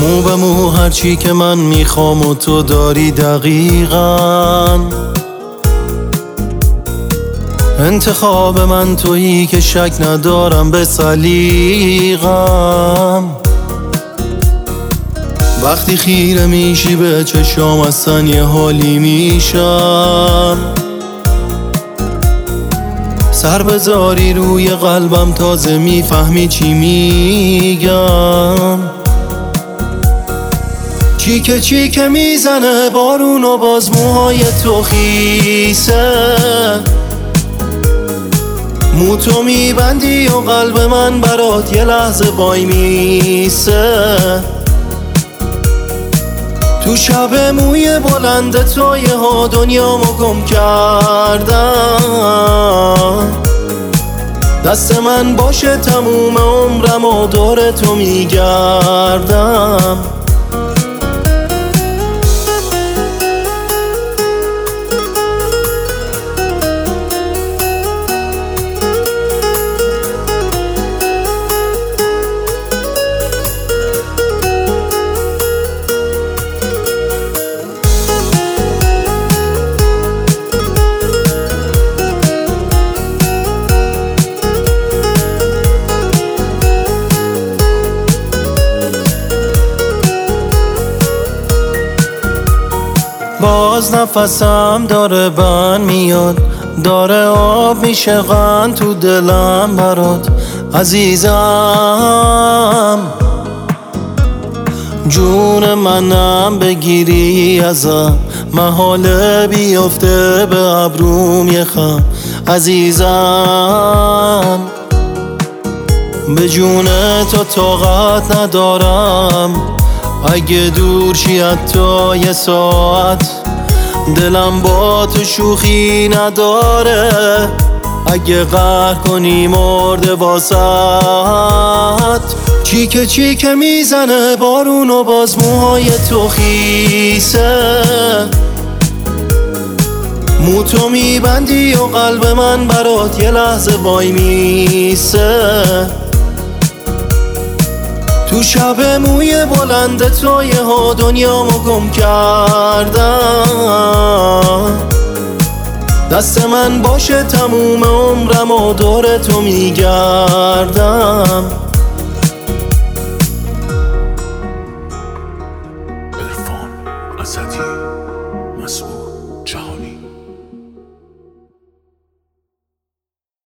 مو به مو هرچی که من میخوام و تو داری دقیقاً. انتخاب من تویی که شک ندارم به سلیقم. وقتی خیره میشی به چشام اصلا یه حالی میشم. سر بذاری روی قلبم تازه میفهمی چی میگم. چی که میزنه بارون و باز موهای تو خیسه. مو تو میبندی و قلب من برات یه لحظه وای میسه. تو شب موی بلند تو یه ها دنیامو گم کردم. دست من باشه تموم عمرم و دور تو میگردم. باز نفسم داره بند میاد، داره آب میشه غن تو دلم برات عزیزم. جون منم بگیری ازم، محاله بیفته به ابروم یه خم عزیزم. به جون تو طاقت ندارم، اگه دور شی حتی یه ساعت. دلم با تو شوخی نداره، اگه قهر کنی مرده واسط. چی که میزنه بارون و باز موهای تو خیسه. مو تو میبندی و قلب من برات یه لحظه وای میسه. تو شب موی بلند تو یه ها دنیامو گم کردم. دست من باشه تموم عمرم و دور تو میگردم.